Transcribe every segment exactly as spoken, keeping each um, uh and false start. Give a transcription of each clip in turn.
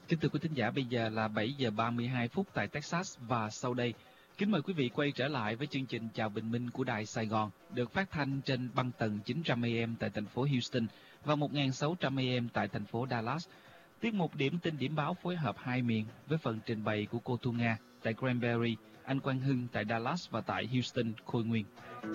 Kính thưa quý thính giả, bây giờ là bảy giờ ba mươi hai phút tại Texas và sau đây, kính mời quý vị quay trở lại với chương trình Chào Bình Minh của Đài Sài Gòn, được phát thanh trên băng tần chín trăm a em tại thành phố Houston và một nghìn sáu trăm a em tại thành phố Dallas. Tiết mục Điểm tin điểm báo phối hợp hai miền với phần trình bày của cô Thu Nga tại Granbury, anh Quang Hưng tại Dallas và tại Houston, Khôi Nguyên.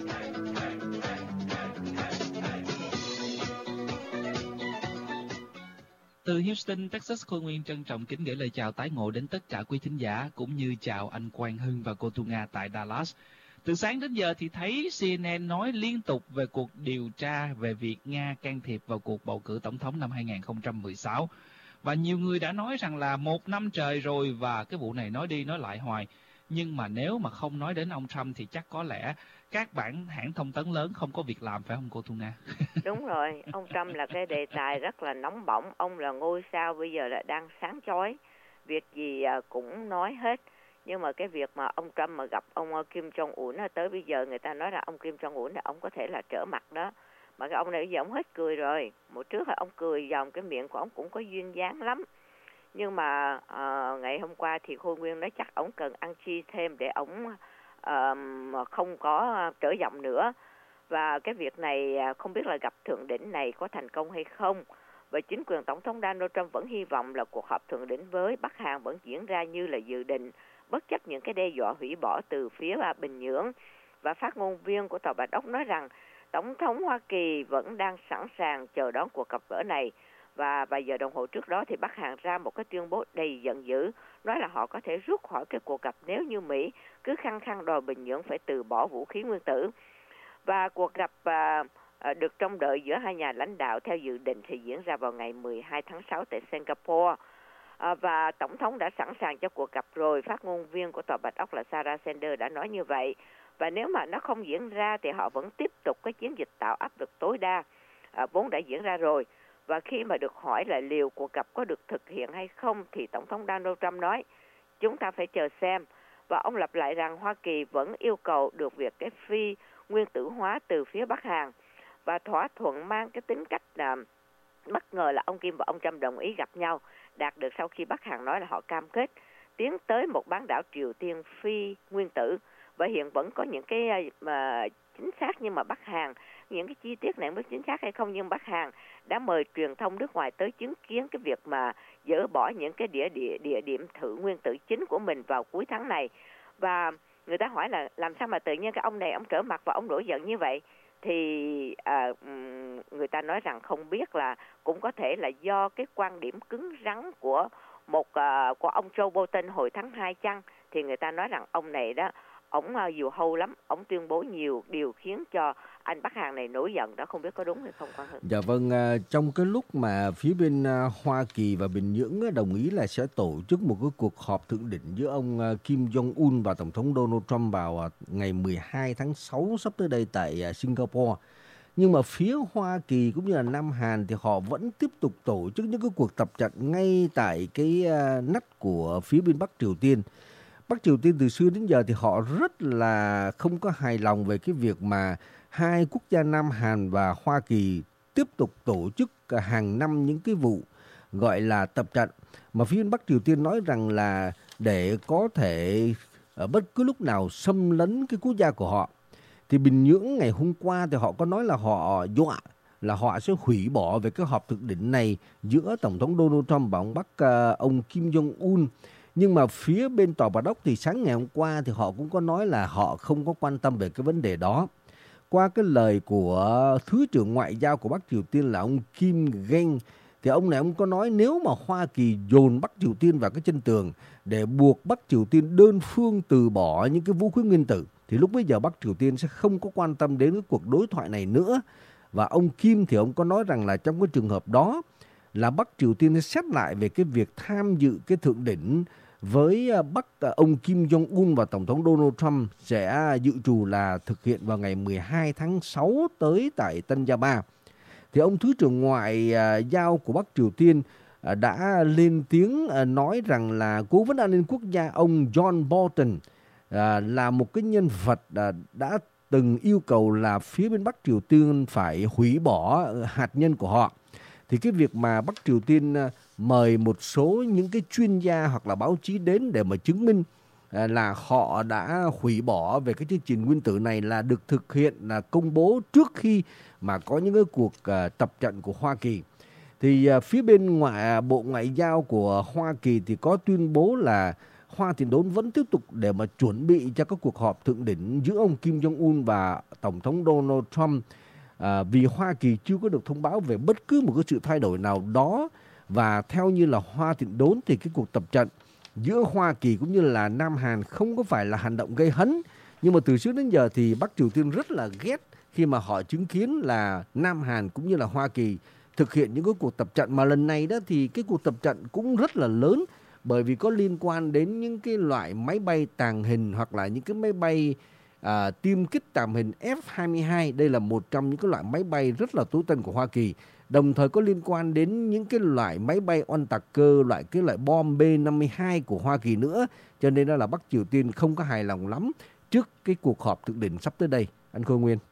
Từ Houston, Texas, Khôi Nguyên trân trọng kính gửi lời chào tái ngộ đến tất cả quý thính giả, cũng như chào anh Quang Hưng và cô Thu Nga tại Dallas. Từ sáng đến giờ thì thấy xê en en nói liên tục về cuộc điều tra về việc Nga can thiệp vào cuộc bầu cử tổng thống năm hai nghìn không trăm mười sáu. Và nhiều người đã nói rằng là một năm trời rồi và cái vụ này nói đi nói lại hoài. Nhưng mà nếu mà không nói đến ông Trump thì chắc có lẽ các bản hãng thông tấn lớn không có việc làm, phải không cô Thu Nga? Đúng rồi, ông Trump là cái đề tài rất là nóng bỏng. Ông là ngôi sao bây giờ là đang sáng chói, việc gì cũng nói hết. Nhưng mà cái việc mà ông Trump mà gặp ông Kim Jong-un tới bây giờ, người ta nói là ông Kim Jong-un là ông có thể là trở mặt đó. Mà cái ông này bây giờ ông hết cười rồi. Một trước là ông cười dòng, cái miệng của ông cũng có duyên dáng lắm. Nhưng mà uh, ngày hôm qua thì Khôi Nguyên nói chắc ông cần ăn chi thêm để ông uh, không có trở giọng nữa. Và cái việc này không biết là gặp thượng đỉnh này có thành công hay không. Và chính quyền Tổng thống Donald Trump vẫn hy vọng là cuộc họp thượng đỉnh với Bắc Hàn vẫn diễn ra như là dự định, bất chấp những cái đe dọa hủy bỏ từ phía Bình Nhưỡng. Và phát ngôn viên của Tòa Bạch Ốc nói rằng Tổng thống Hoa Kỳ vẫn đang sẵn sàng chờ đón cuộc gặp gỡ này. Và vài giờ đồng hồ trước đó thì Bắc Hàn ra một cái tuyên bố đầy giận dữ, nói là họ có thể rút khỏi cái cuộc gặp nếu như Mỹ cứ khăng khăng đòi Bình Nhưỡng phải từ bỏ vũ khí nguyên tử. Và cuộc gặp à, à, được trông đợi giữa hai nhà lãnh đạo theo dự định thì diễn ra vào ngày mười hai tháng sáu tại Singapore. À, và Tổng thống đã sẵn sàng cho cuộc gặp rồi. Phát ngôn viên của Tòa Bạch Ốc là Sarah Sanders đã nói như vậy. Và nếu mà nó không diễn ra thì họ vẫn tiếp tục cái chiến dịch tạo áp lực tối đa à, vốn đã diễn ra rồi. Và khi mà được hỏi là liệu cuộc gặp có được thực hiện hay không thì Tổng thống Donald Trump nói chúng ta phải chờ xem. Và ông lặp lại rằng Hoa Kỳ vẫn yêu cầu được việc cái phi nguyên tử hóa từ phía Bắc Hàn. Và thỏa thuận mang cái tính cách là bất ngờ là ông Kim và ông Trump đồng ý gặp nhau, đạt được sau khi Bắc Hàn nói là họ cam kết tiến tới một bán đảo Triều Tiên phi nguyên tử. Và hiện vẫn có những cái mà chính xác, nhưng mà Bắc Hàn, những cái chi tiết này không biết chính xác hay không, nhưng Bắc Hàn đã mời truyền thông nước ngoài tới chứng kiến cái việc mà dỡ bỏ những cái địa địa địa điểm thử nguyên tử chính của mình vào cuối tháng này. Và người ta hỏi là làm sao mà tự nhiên cái ông này ông trở mặt và ông nổi giận như vậy, thì à, người ta nói rằng không biết, là cũng có thể là do cái quan điểm cứng rắn của một uh, của ông Joe Biden hồi tháng hai chăng. Thì người ta nói rằng ông này đó, ông uh, diều hâu lắm, ông tuyên bố nhiều điều khiến cho anh Bắc Hàn này nổi giận đó, không biết có đúng hay không Quang Hưng. Dạ vâng, trong cái lúc mà phía bên Hoa Kỳ và Bình Nhưỡng đồng ý là sẽ tổ chức một cái cuộc họp thượng đỉnh giữa ông Kim Jong-un và Tổng thống Donald Trump vào ngày mười hai tháng sáu sắp tới đây tại Singapore. Nhưng mà phía Hoa Kỳ cũng như là Nam Hàn thì họ vẫn tiếp tục tổ chức những cái cuộc tập trận ngay tại cái nách của phía bên Bắc Triều Tiên. Bắc Triều Tiên từ xưa đến giờ thì họ rất là không có hài lòng về cái việc mà hai quốc gia Nam Hàn và Hoa Kỳ tiếp tục tổ chức hàng năm những cái vụ gọi là tập trận. Mà phía Bắc Triều Tiên nói rằng là để có thể ở bất cứ lúc nào xâm lấn cái quốc gia của họ. Thì Bình Nhưỡng ngày hôm qua thì họ có nói là họ dọa là họ sẽ hủy bỏ về cái họp thượng đỉnh này giữa Tổng thống Donald Trump và ông Bắc ông Kim Jong-un. Nhưng mà phía bên Tòa Bạch Ốc thì sáng ngày hôm qua thì họ cũng có nói là họ không có quan tâm về cái vấn đề đó. Qua cái lời của Thứ trưởng Ngoại giao của Bắc Triều Tiên là ông Kim Geng, thì ông này ông có nói nếu mà Hoa Kỳ dồn Bắc Triều Tiên vào cái chân tường để buộc Bắc Triều Tiên đơn phương từ bỏ những cái vũ khí nguyên tử, thì lúc bấy giờ Bắc Triều Tiên sẽ không có quan tâm đến cái cuộc đối thoại này nữa. Và ông Kim thì ông có nói rằng là trong cái trường hợp đó là Bắc Triều Tiên sẽ xét lại về cái việc tham dự cái thượng đỉnh với Bắc ông Kim Jong-un và Tổng thống Donald Trump sẽ dự trù là thực hiện vào ngày mười hai tháng sáu tới tại Tân Gia Ba. Thì ông Thứ trưởng Ngoại giao của Bắc Triều Tiên đã lên tiếng nói rằng là Cố vấn an ninh quốc gia ông John Bolton là một cái nhân vật đã từng yêu cầu là phía bên Bắc Triều Tiên phải hủy bỏ hạt nhân của họ. thì cái việc mà Bắc Triều Tiên mời một số những cái chuyên gia hoặc là báo chí đến để mà chứng minh là họ đã hủy bỏ về cái chương trình nguyên tử này là được thực hiện, là công bố trước khi mà có những cái cuộc tập trận của Hoa Kỳ. Thì phía bên ngoại Bộ Ngoại giao của Hoa Kỳ thì có tuyên bố là Hoa Tiền Đốn vẫn tiếp tục để mà chuẩn bị cho các cuộc họp thượng đỉnh giữa ông Kim Jong-un và Tổng thống Donald Trump, à, vì Hoa Kỳ chưa có được thông báo về bất cứ một cái sự thay đổi nào đó. Và theo như là Hoa Tiền Đốn thì cái cuộc tập trận giữa Hoa Kỳ cũng như là Nam Hàn không có phải là hành động gây hấn, nhưng mà từ trước đến giờ thì Bắc Triều Tiên rất là ghét khi mà họ chứng kiến là Nam Hàn cũng như là Hoa Kỳ thực hiện những cái cuộc tập trận. Mà lần này đó thì cái cuộc tập trận cũng rất là lớn, bởi vì có liên quan đến những cái loại máy bay tàng hình hoặc là những cái máy bay à, tiêm kích tàng hình F hai mươi hai. Đây là một trong những cái loại máy bay rất là tối tân của Hoa Kỳ. Đồng thời có liên quan đến những cái loại máy bay oanh tạc cơ, loại cái loại bom B năm mươi hai của Hoa Kỳ nữa. Cho nên đó là Bắc Triều Tiên không có hài lòng lắm trước cái cuộc họp thượng đỉnh sắp tới đây. Anh Khôi Nguyên.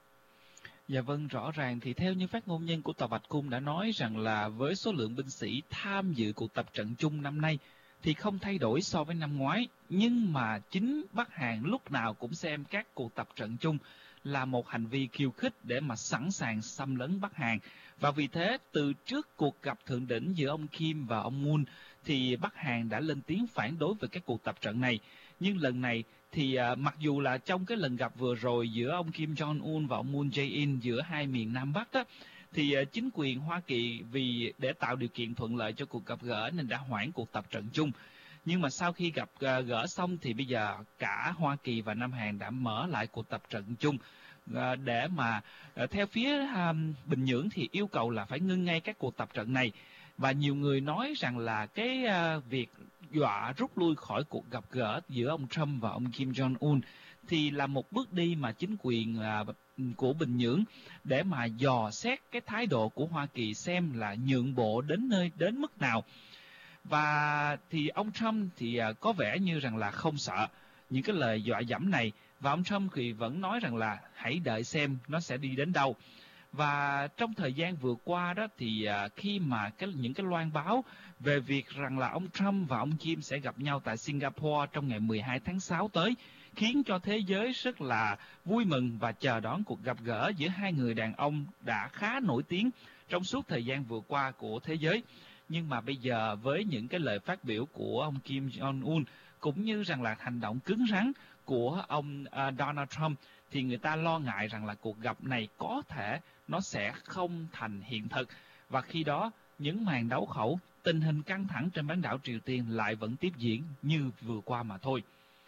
Dạ vâng, rõ ràng thì theo như phát ngôn nhân của Tòa Bạch Cung đã nói rằng là với số lượng binh sĩ tham dự cuộc tập trận chung năm nay thì không thay đổi so với năm ngoái, nhưng mà chính Bắc Hàn lúc nào cũng xem các cuộc tập trận chung là một hành vi khiêu khích để mà sẵn sàng xâm lấn Bắc Hàn. Và vì thế, từ trước cuộc gặp thượng đỉnh giữa ông Kim và ông Moon thì Bắc Hàn đã lên tiếng phản đối về các cuộc tập trận này. Nhưng lần này thì uh, mặc dù là trong cái lần gặp vừa rồi giữa ông Kim Jong-un và ông Moon Jae-in giữa hai miền Nam Bắc đó, thì uh, chính quyền Hoa Kỳ vì để tạo điều kiện thuận lợi cho cuộc gặp gỡ nên đã hoãn cuộc tập trận chung. Nhưng mà sau khi gặp uh, gỡ xong thì bây giờ cả Hoa Kỳ và Nam Hàn đã mở lại cuộc tập trận chung uh, để mà uh, theo phía uh, Bình Nhưỡng thì yêu cầu là phải ngưng ngay các cuộc tập trận này. Và nhiều người nói rằng là cái uh, việc dọa rút lui khỏi cuộc gặp gỡ giữa ông Trump và ông Kim Jong-un thì là một bước đi mà chính quyền uh, của Bình Nhưỡng để mà dò xét cái thái độ của Hoa Kỳ xem là nhượng bộ đến nơi đến mức nào. Và thì ông Trump thì uh, có vẻ như rằng là không sợ những cái lời dọa dẫm này, và ông Trump thì vẫn nói rằng là hãy đợi xem nó sẽ đi đến đâu. Và trong thời gian vừa qua đó thì uh, khi mà cái, những cái loan báo về việc rằng là ông Trump và ông Kim sẽ gặp nhau tại Singapore trong ngày mười hai tháng sáu tới, khiến cho thế giới rất là vui mừng và chờ đón cuộc gặp gỡ giữa hai người đàn ông đã khá nổi tiếng trong suốt thời gian vừa qua của thế giới. Nhưng mà bây giờ với những cái lời phát biểu của ông Kim Jong-un cũng như rằng là hành động cứng rắn của ông uh, Donald Trump thì người ta lo ngại rằng là cuộc gặp này có thể nó sẽ không thành hiện thực. Và khi đó những màn đấu khẩu, tình hình căng thẳng trên bán đảo Triều Tiên lại vẫn tiếp diễn như vừa qua mà thôi.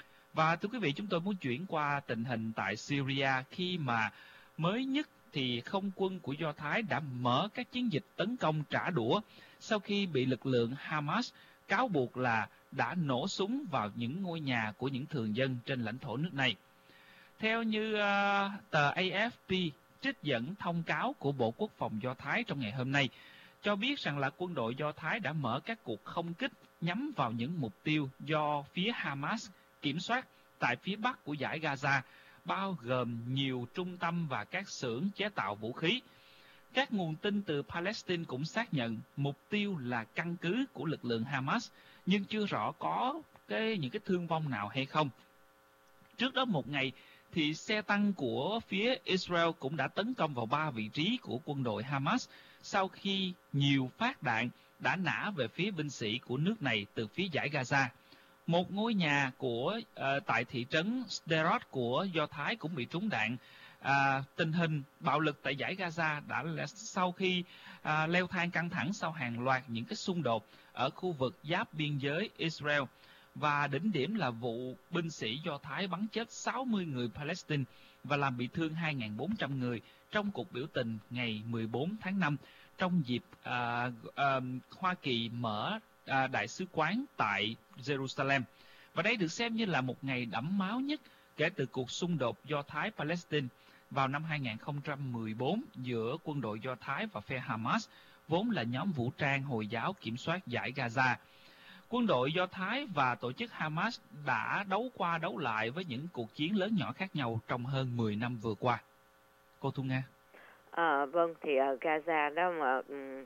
Và thưa quý vị, chúng tôi muốn chuyển qua tình hình tại Syria khi mà mới nhất thì không quân của Do Thái đã mở các chiến dịch tấn công trả đũa sau khi bị lực lượng Hamas cáo buộc là đã nổ súng vào những ngôi nhà của những thường dân trên lãnh thổ nước này. Theo như uh, tờ A F P trích dẫn thông cáo của Bộ Quốc phòng Do Thái trong ngày hôm nay, cho biết rằng là quân đội Do Thái đã mở các cuộc không kích nhắm vào những mục tiêu do phía Hamas kiểm soát tại phía bắc của dải Gaza, bao gồm nhiều trung tâm và các xưởng chế tạo vũ khí. Các nguồn tin từ Palestine cũng xác nhận mục tiêu là căn cứ của lực lượng Hamas, nhưng chưa rõ có cái, những cái thương vong nào hay không. Trước đó một ngày, thì xe tăng của phía Israel cũng đã tấn công vào ba vị trí của quân đội Hamas sau khi nhiều phát đạn đã nã về phía binh sĩ của nước này từ phía dải Gaza. Một ngôi nhà của uh, tại thị trấn Sderot của Do Thái cũng bị trúng đạn. À, tình hình bạo lực tại dải Gaza đã sau khi à, leo thang căng thẳng sau hàng loạt những cái xung đột ở khu vực giáp biên giới Israel, và đỉnh điểm là vụ binh sĩ Do Thái bắn chết sáu mươi người Palestine và làm bị thương hai nghìn bốn trăm người trong cuộc biểu tình ngày mười bốn tháng năm trong dịp à, à, Hoa Kỳ mở à, đại sứ quán tại Jerusalem. Và đây được xem như là một ngày đẫm máu nhất kể từ cuộc xung đột Do Thái-Palestine vào năm hai nghìn không trăm mười bốn giữa quân đội Do Thái và phe Hamas, vốn là nhóm vũ trang Hồi giáo kiểm soát dải Gaza. Quân đội Do Thái và tổ chức Hamas đã đấu qua đấu lại với những cuộc chiến lớn nhỏ khác nhau trong hơn mười năm vừa qua. Cô Thu Nga. À, vâng, thì ở Gaza đó mà um,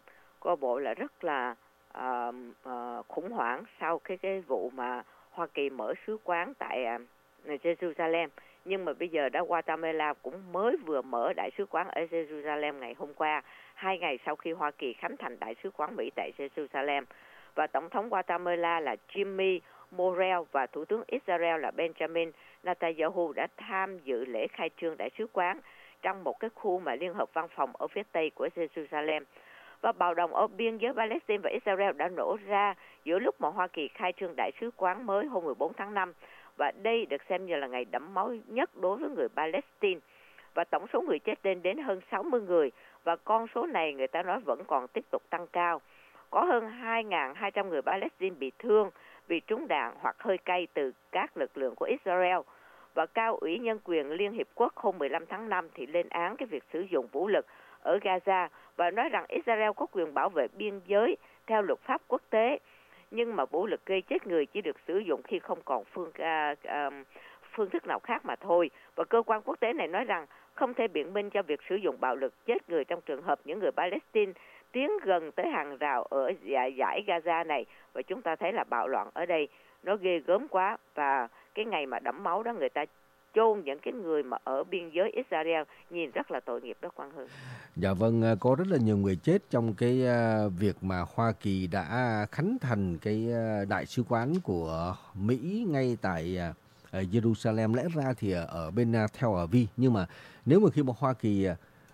coi bộ là rất là uh, uh, khủng hoảng sau cái cái vụ mà Hoa Kỳ mở sứ quán tại uh, Jerusalem. Nhưng mà bây giờ đã Guatemala cũng mới vừa mở đại sứ quán ở Jerusalem ngày hôm qua, hai ngày sau khi Hoa Kỳ khánh thành đại sứ quán Mỹ tại Jerusalem. Và Tổng thống Guatemala là Jimmy Morel và Thủ tướng Israel là Benjamin Netanyahu đã tham dự lễ khai trương đại sứ quán trong một cái khu mà liên hợp văn phòng ở phía tây của Jerusalem. Và bạo động ở biên giới Palestine và Israel đã nổ ra giữa lúc mà Hoa Kỳ khai trương đại sứ quán mới hôm mười bốn tháng năm. Và đây được xem như là ngày đẫm máu nhất đối với người Palestine. Và tổng số người chết lên đến hơn sáu mươi người. Và con số này người ta nói vẫn còn tiếp tục tăng cao. Có hơn hai nghìn hai trăm người Palestine bị thương vì trúng đạn hoặc hơi cay từ các lực lượng của Israel. Và Cao ủy Nhân quyền Liên Hiệp Quốc hôm mười lăm tháng năm thì lên án cái việc sử dụng vũ lực ở Gaza và nói rằng Israel có quyền bảo vệ biên giới theo luật pháp quốc tế. Nhưng mà vũ lực gây chết người chỉ được sử dụng khi không còn phương, uh, uh, phương thức nào khác mà thôi. Và cơ quan quốc tế này nói rằng không thể biện minh cho việc sử dụng bạo lực chết người trong trường hợp những người Palestine tiến gần tới hàng rào ở giải Gaza này. Và chúng ta thấy là bạo loạn ở đây nó ghê gớm quá. Và cái ngày mà đẫm máu đó người ta chôn những cái người mà ở biên giới Israel nhìn rất là tội nghiệp đó, Quang Hưng. Dạ vâng, có rất là nhiều người chết trong cái việc mà Hoa Kỳ đã khánh thành cái đại sứ quán của Mỹ ngay tại Jerusalem. Lẽ ra thì ở bên Tel Aviv, nhưng mà nếu mà khi mà Hoa Kỳ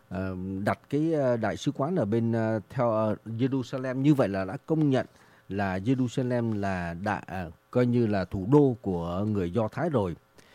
đặt cái đại sứ quán ở bên Tel Jerusalem như vậy là đã công nhận là Jerusalem là đã coi như là thủ đô của người Do Thái rồi.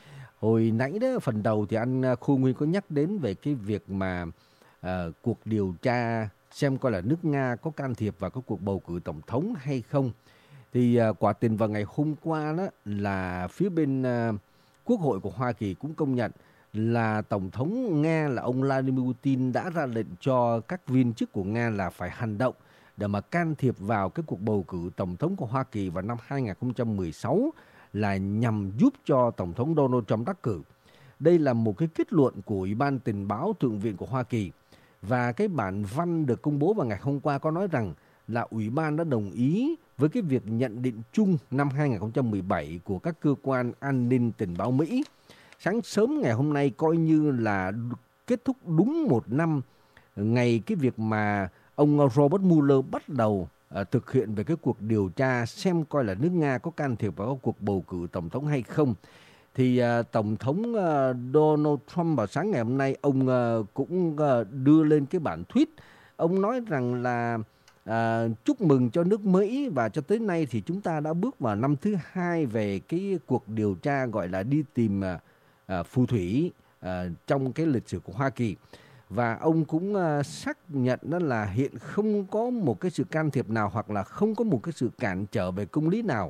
Hồi nãy đó phần đầu thì anh Khu Nguyên có nhắc đến về cái việc mà uh, cuộc điều tra xem coi là nước Nga có can thiệp vào cái cuộc bầu cử tổng thống hay không. Thì uh, quả tình vào ngày hôm qua đó là phía bên uh, Quốc hội của Hoa Kỳ cũng công nhận là Tổng thống Nga là ông Vladimir Putin đã ra lệnh cho các viên chức của Nga là phải hành động để mà can thiệp vào cái cuộc bầu cử tổng thống của Hoa Kỳ vào năm hai không một sáu là nhằm giúp cho Tổng thống Donald Trump đắc cử. Đây là một cái kết luận của Ủy ban Tình báo Thượng viện của Hoa Kỳ. Và cái bản văn được công bố vào ngày hôm qua có nói rằng là Ủy ban đã đồng ý với cái việc nhận định chung năm hai không một bảy của các cơ quan an ninh tình báo Mỹ. Sáng sớm ngày hôm nay coi như là kết thúc đúng một năm ngày cái việc mà ông Robert Mueller bắt đầu uh, thực hiện về cái cuộc điều tra xem coi là nước Nga có can thiệp vào cuộc bầu cử tổng thống hay không. Thì uh, Tổng thống uh, Donald Trump vào sáng ngày hôm nay ông uh, cũng uh, đưa lên cái bản tweet. Ông nói rằng là uh, chúc mừng cho nước Mỹ và cho tới nay thì chúng ta đã bước vào năm thứ hai về cái cuộc điều tra gọi là đi tìm uh, uh, phù thủy uh, trong cái lịch sử của Hoa Kỳ. Và ông cũng uh, xác nhận đó là hiện không có một cái sự can thiệp nào hoặc là không có một cái sự cản trở về công lý nào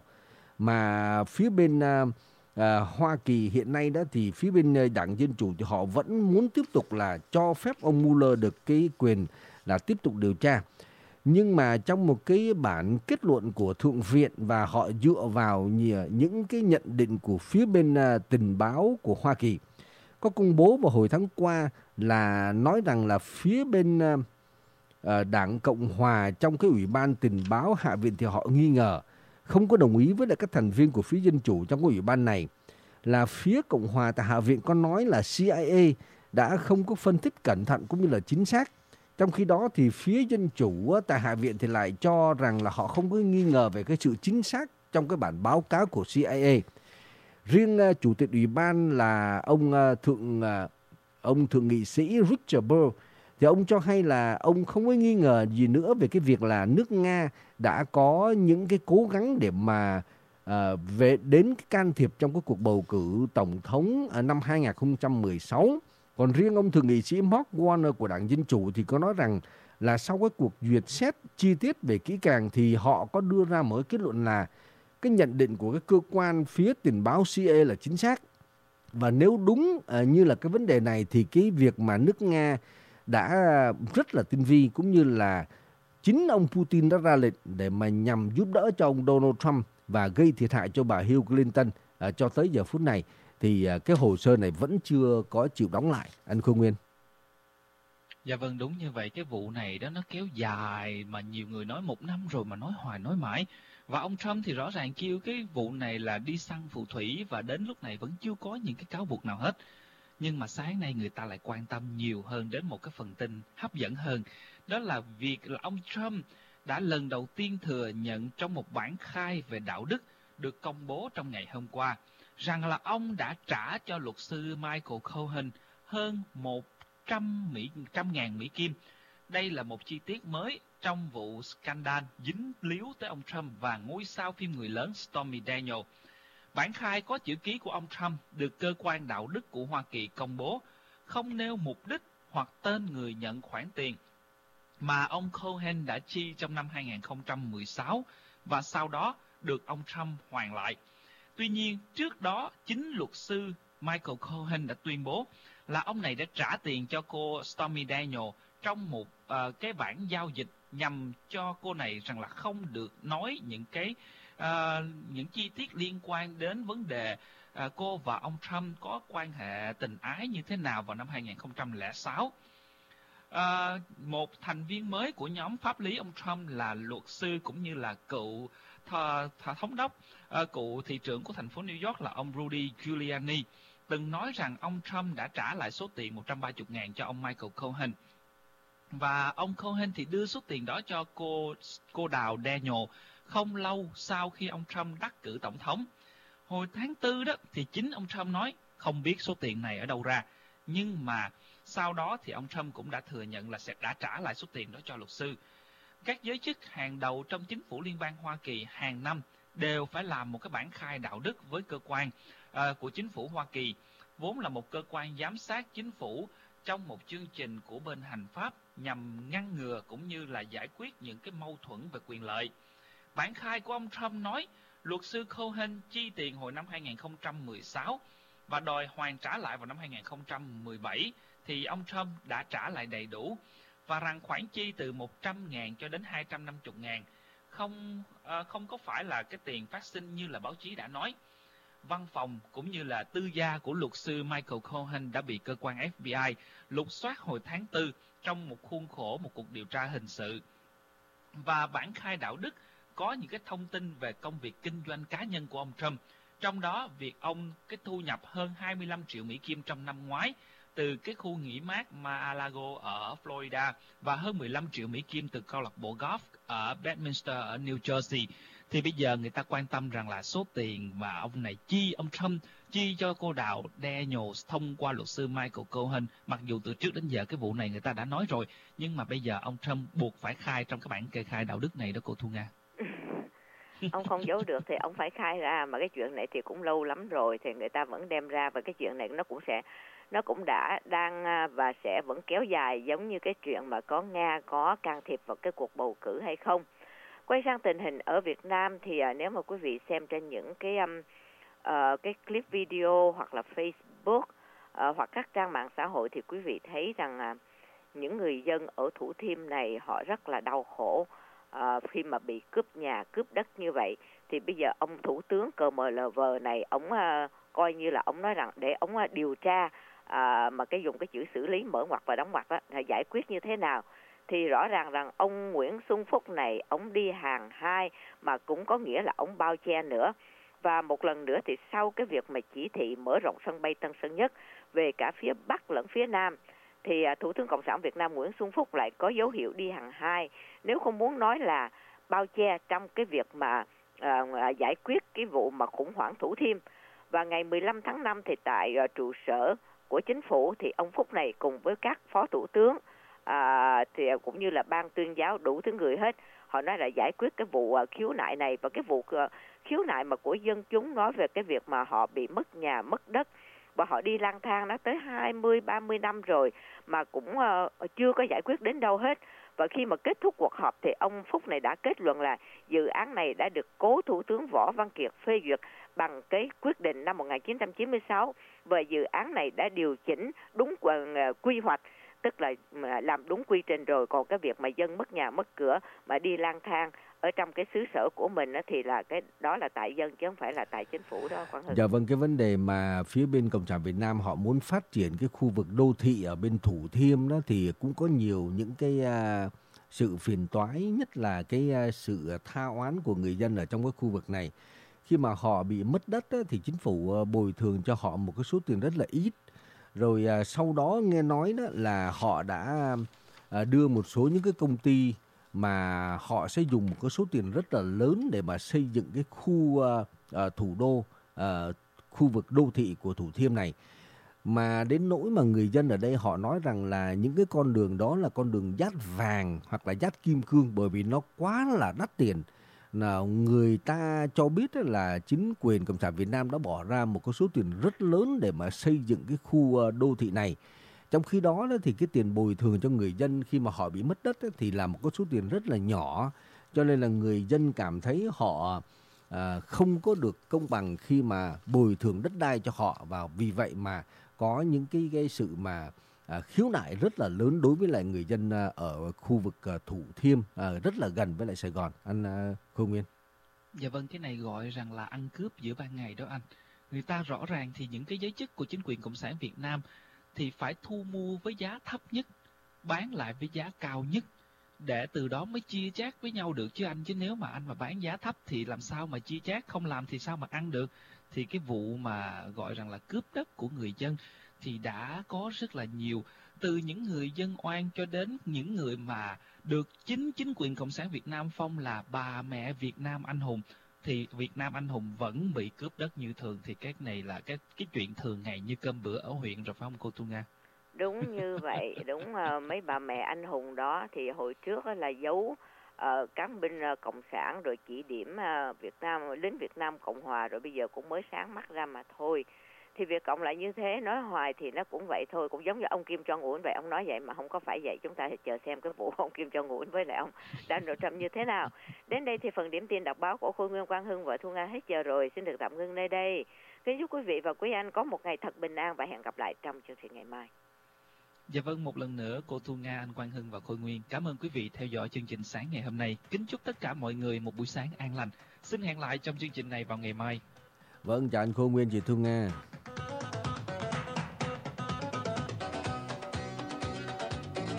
mà phía bên uh, uh, Hoa Kỳ hiện nay đó thì phía bên Đảng Dân Chủ thì họ vẫn muốn tiếp tục là cho phép ông Mueller được cái quyền là tiếp tục điều tra. Nhưng mà trong một cái bản kết luận của Thượng viện và họ dựa vào những cái nhận định của phía bên uh, tình báo của Hoa Kỳ có công bố vào hồi tháng qua là nói rằng là phía bên uh, Đảng Cộng Hòa trong cái Ủy ban Tình báo Hạ viện thì họ nghi ngờ không có đồng ý với lại các thành viên của phía Dân Chủ trong cái Ủy ban này. Là phía Cộng Hòa tại Hạ viện có nói là C I A đã không có phân tích cẩn thận cũng như là chính xác. Trong khi đó thì phía Dân Chủ tại Hạ viện thì lại cho rằng là họ không có nghi ngờ về cái sự chính xác trong cái bản báo cáo của C I A. Riêng uh, Chủ tịch Ủy ban là ông uh, thượng uh, ông thượng nghị sĩ Richard Burr thì ông cho hay là ông không có nghi ngờ gì nữa về cái việc là nước Nga đã có những cái cố gắng để mà uh, về đến cái can thiệp trong cái cuộc bầu cử tổng thống ở năm hai không một sáu. Còn riêng ông thượng nghị sĩ Mark Warner của Đảng Dân Chủ thì có nói rằng là sau cái cuộc duyệt xét chi tiết về kỹ càng thì họ có đưa ra một cái kết luận là cái nhận định của cái cơ quan phía tình báo C I A là chính xác. Và nếu đúng uh, như là cái vấn đề này thì cái việc mà nước Nga đã rất là tinh vi cũng như là chính ông Putin đã ra lệnh để mà nhằm giúp đỡ cho ông Donald Trump và gây thiệt hại cho bà Hillary Clinton uh, cho tới giờ phút này thì uh, cái hồ sơ này vẫn chưa có chịu đóng lại, anh Khương Nguyên. Dạ vâng, đúng như vậy. Cái vụ này đó nó kéo dài mà nhiều người nói một năm rồi mà nói hoài nói mãi. Và ông Trump thì rõ ràng kêu cái vụ này là đi săn phù thủy và đến lúc này vẫn chưa có những cái cáo buộc nào hết. Nhưng mà sáng nay người ta lại quan tâm nhiều hơn đến một cái phần tin hấp dẫn hơn. Đó là việc là ông Trump đã lần đầu tiên thừa nhận trong một bản khai về đạo đức được công bố trong ngày hôm qua rằng là ông đã trả cho luật sư Michael Cohen hơn một trăm ngàn Mỹ Kim. Đây là một chi tiết mới trong vụ scandal dính líu tới ông Trump và ngôi sao phim người lớn Stormy Daniels. Bản khai có chữ ký của ông Trump được cơ quan đạo đức của Hoa Kỳ công bố, không nêu mục đích hoặc tên người nhận khoản tiền mà ông Cohen đã chi trong năm hai không một sáu và sau đó được ông Trump hoàn lại. Tuy nhiên, trước đó, chính luật sư Michael Cohen đã tuyên bố là ông này đã trả tiền cho cô Stormy Daniels trong một uh, cái bản giao dịch nhằm cho cô này rằng là không được nói những cái uh, những chi tiết liên quan đến vấn đề uh, cô và ông Trump có quan hệ tình ái như thế nào vào năm hai không không sáu. Uh, một thành viên mới của nhóm pháp lý ông Trump là luật sư cũng như là cựu th- th- thống đốc, uh, cựu thị trưởng của thành phố New York là ông Rudy Giuliani từng nói rằng ông Trump đã trả lại số tiền một trăm ba mươi ngàn cho ông Michael Cohen. Và ông Cohen thì đưa số tiền đó cho cô cô Đào Daniel không lâu sau khi ông Trump đắc cử tổng thống. Hồi tháng tư đó thì chính ông Trump nói không biết số tiền này ở đâu ra. Nhưng mà sau đó thì ông Trump cũng đã thừa nhận là sẽ đã trả lại số tiền đó cho luật sư. Các giới chức hàng đầu trong chính phủ liên bang Hoa Kỳ hàng năm đều phải làm một cái bản khai đạo đức với cơ quan uh, của chính phủ Hoa Kỳ, vốn là một cơ quan giám sát chính phủ trong một chương trình của bên hành pháp nhằm ngăn ngừa cũng như là giải quyết những cái mâu thuẫn về quyền lợi. Bản khai của ông Trump nói luật sư Cohen chi tiền hồi năm hai không một sáu và đòi hoàn trả lại vào năm hai không một bảy thì ông Trump đã trả lại đầy đủ, và rằng khoản chi từ một trăm ngàn cho đến hai trăm năm mươi ngàn không, uh, không có phải là cái tiền phát sinh như là báo chí đã nói. Văn phòng cũng như là tư gia của luật sư Michael Cohen đã bị cơ quan F B I lục soát hồi tháng tư trong một khuôn khổ một cuộc điều tra hình sự. Và bản khai đạo đức có những cái thông tin về công việc kinh doanh cá nhân của ông Trump, trong đó việc ông cái thu nhập hơn hai mươi lăm triệu Mỹ Kim trong năm ngoái từ cái khu nghỉ mát Mar-a-Lago ở Florida và hơn mười lăm triệu Mỹ Kim từ câu lạc bộ golf ở Bedminster ở New Jersey. Thì bây giờ người ta quan tâm rằng là số tiền mà ông này chi, ông Trump chi cho cô Đào Daniels thông qua luật sư Michael Cohen, mặc dù từ trước đến giờ cái vụ này người ta đã nói rồi, nhưng mà bây giờ ông Trump buộc phải khai trong cái bản kê khai đạo đức này đó cô Thu Nga. Ông không giấu được thì ông phải khai ra, mà cái chuyện này thì cũng lâu lắm rồi thì người ta vẫn đem ra, và cái chuyện này nó cũng sẽ nó cũng đã đang và sẽ vẫn kéo dài, giống như cái chuyện mà có Nga có can thiệp vào cái cuộc bầu cử hay không. Quay sang tình hình ở Việt Nam thì uh, nếu mà quý vị xem trên những cái um, uh, cái clip video hoặc là Facebook uh, hoặc các trang mạng xã hội thì quý vị thấy rằng uh, những người dân ở Thủ Thiêm này họ rất là đau khổ uh, khi mà bị cướp nhà, cướp đất như vậy. Thì bây giờ ông Thủ tướng cờ em lờ vê này, ông uh, coi như là ông nói rằng để ông uh, điều tra uh, mà cái dùng cái chữ xử lý mở ngoặc và đóng ngoặc đó, là giải quyết như thế nào. Thì rõ ràng rằng ông Nguyễn Xuân Phúc này, ông đi hàng hai mà cũng có nghĩa là ông bao che nữa. Và một lần nữa thì sau cái việc mà chỉ thị mở rộng sân bay Tân Sơn Nhất về cả phía Bắc lẫn phía Nam, thì Thủ tướng Cộng sản Việt Nam Nguyễn Xuân Phúc lại có dấu hiệu đi hàng hai, nếu không muốn nói là bao che trong cái việc mà à, giải quyết cái vụ mà khủng hoảng Thủ Thiêm. Và ngày mười lăm tháng năm thì tại uh, trụ sở của chính phủ thì ông Phúc này cùng với các phó thủ tướng À, thì cũng như là ban tuyên giáo đủ thứ người hết, họ nói là giải quyết cái vụ uh, khiếu nại này. Và cái vụ uh, khiếu nại mà của dân chúng nói về cái việc mà họ bị mất nhà mất đất và họ đi lang thang nó tới hai mươi ba mươi năm rồi mà cũng uh, chưa có giải quyết đến đâu hết. Và khi mà kết thúc cuộc họp thì ông Phúc này đã kết luận là dự án này đã được cố Thủ tướng Võ Văn Kiệt phê duyệt bằng cái quyết định năm một nghìn chín trăm chín mươi sáu, và dự án này đã điều chỉnh đúng uh, quy hoạch. tức là làm đúng quy trình rồi. Còn cái việc mà dân mất nhà mất cửa mà đi lang thang ở trong cái xứ sở của mình á, thì là cái đó là tại dân chứ không phải là tại chính phủ đó, Quang Hưng. Dạ vâng, cái vấn đề mà phía bên Cộng sản Việt Nam họ muốn phát triển cái khu vực đô thị ở bên Thủ Thiêm đó thì cũng có nhiều những cái uh, sự phiền toái, nhất là cái uh, sự tha oán của người dân ở trong cái khu vực này. Khi mà họ bị mất đất á, thì chính phủ uh, bồi thường cho họ một cái số tiền rất là ít. Rồi uh, sau đó nghe nói đó là họ đã uh, đưa một số những cái công ty mà họ sẽ dùng một cái số tiền rất là lớn để mà xây dựng cái khu uh, uh, thủ đô, uh, khu vực đô thị của Thủ Thiêm này. Mà đến nỗi mà người dân ở đây họ nói rằng là những cái con đường đó là con đường dát vàng hoặc là dát kim cương, bởi vì nó quá là đắt tiền. Nào, người ta cho biết là chính quyền Cộng sản Việt Nam đã bỏ ra một cái số tiền rất lớn để mà xây dựng cái khu đô thị này. Trong khi đó thì cái tiền bồi thường cho người dân khi mà họ bị mất đất thì là một cái số tiền rất là nhỏ. Cho nên là người dân cảm thấy họ à, không có được công bằng khi mà bồi thường đất đai cho họ. Và vì vậy mà có những cái, cái sự mà à, khiếu nại rất là lớn đối với lại người dân à, ở khu vực à, Thủ Thiêm, à, rất là gần với lại Sài Gòn. Anh à, Khôi Nguyên. Dạ vâng, cái này gọi rằng là ăn cướp giữa ban ngày đó anh. Người ta rõ ràng thì những cái giới chức của chính quyền Cộng sản Việt Nam thì phải thu mua với giá thấp nhất, bán lại với giá cao nhất, để từ đó mới chia chác với nhau được chứ anh. Chứ nếu mà anh mà bán giá thấp thì làm sao mà chia chác, không làm thì sao mà ăn được. Thì cái vụ mà gọi rằng là cướp đất của người dân thì đã có rất là nhiều, từ những người dân oan cho đến những người mà được chính chính quyền Cộng sản Việt Nam phong là bà mẹ Việt Nam anh hùng, thì Việt Nam anh hùng vẫn bị cướp đất như thường. Thì cái này là cái cái chuyện thường ngày như cơm bữa ở huyện rồi phải không cô Tu Nga? Đúng như vậy, đúng. uh, mấy bà mẹ anh hùng đó thì hồi trước là giấu uh, cán binh uh, cộng sản rồi chỉ điểm uh, Việt Nam, lính Việt Nam Cộng Hòa, rồi bây giờ cũng mới sáng mắt ra mà thôi. Thì Việt Cộng lại như thế, nói hoài thì nó cũng vậy thôi, cũng giống như ông Kim Jong Un vậy. Ông nói vậy mà không có phải vậy. Chúng ta sẽ chờ xem cái vụ ông Kim Jong Un với lại ông Donald Trump như thế nào. Đến đây thì phần điểm tin đọc báo của Khôi Nguyên, Quang Hưng và Thu Nga hết giờ rồi, xin được tạm ngưng nơi đây. Kính chúc quý vị và quý anh có một ngày thật bình an và hẹn gặp lại trong chương trình ngày mai. Dạ vâng, một lần nữa cô Thu Nga, anh Quang Hưng và Khôi Nguyên cảm ơn quý vị theo dõi chương trình sáng ngày hôm nay. Kính chúc tất cả mọi người một buổi sáng an lành. Xin hẹn lại trong chương trình này vào ngày mai. Vâng, chào anh Khôi Nguyên, chị Thu Nga.